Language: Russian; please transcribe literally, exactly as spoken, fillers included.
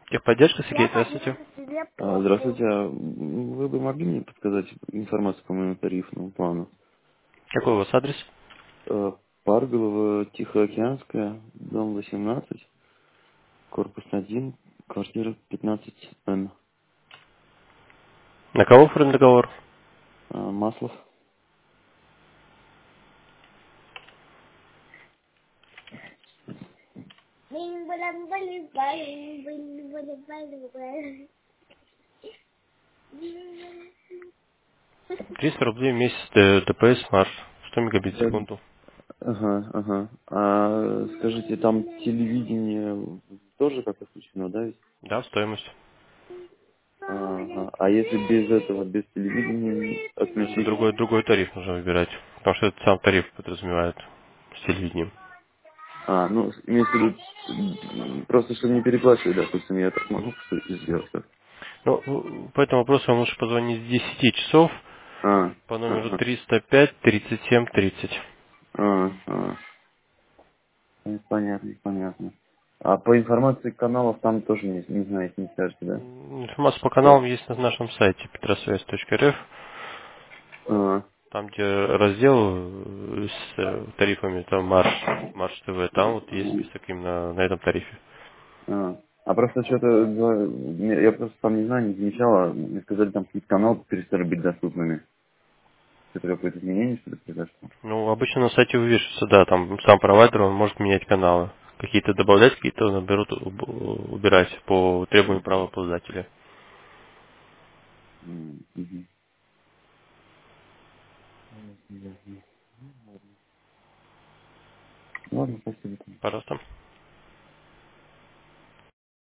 Техподдержка, Сергей, здравствуйте. А, Здравствуйте. А Вы бы могли мне подсказать информацию по моему тарифному плану? Какой у вас адрес? Э, Парголово, Тихоокеанская, дом восемнадцать, корпус один, квартира пятнадцать Н. На кого оформлен договор? А, Маслов. триста рублей в месяц д- ДПС марш. сто мегабит в Да. секунду. Ага, ага. А скажите, там телевидение тоже как-то включено, да? ведь? Да, стоимость. Ага. А если без этого, без телевидения отключить? Другой, другой тариф нужно выбирать. Потому что это сам тариф подразумевает с телевидением. А, ну, имеется в виду, м, просто чтобы не переплачивать, допустим, я так могу кстати, сделать. Как? Ну, в- по этому вопросу вам лучше позвонить с десяти часов А, по номеру ага, триста пять тридцать семь тридцать. а, а. Ну, понятно, понятно. А по информации каналов там тоже не, не знаете, не скажете, да? Информация по Да. каналам есть на нашем сайте петросвязь точка эр эф. А, Там, где раздел э, с э, тарифами, там Марш, Марш ТВ, там вот есть список именно на этом тарифе. а. А просто что-то, я просто там не знаю, не замечал, а мне сказали, там какие-то каналы перестали быть доступными. Это какое-то изменение, что ли, произошло? Ну, обычно на сайте вывешивается, да, там сам провайдер, он может менять каналы. Какие-то добавлять, какие-то наберут, уб- убирать по требованию правообладателя. М, мгм. Ясно. Ладно, спасибо. Пожалуйста.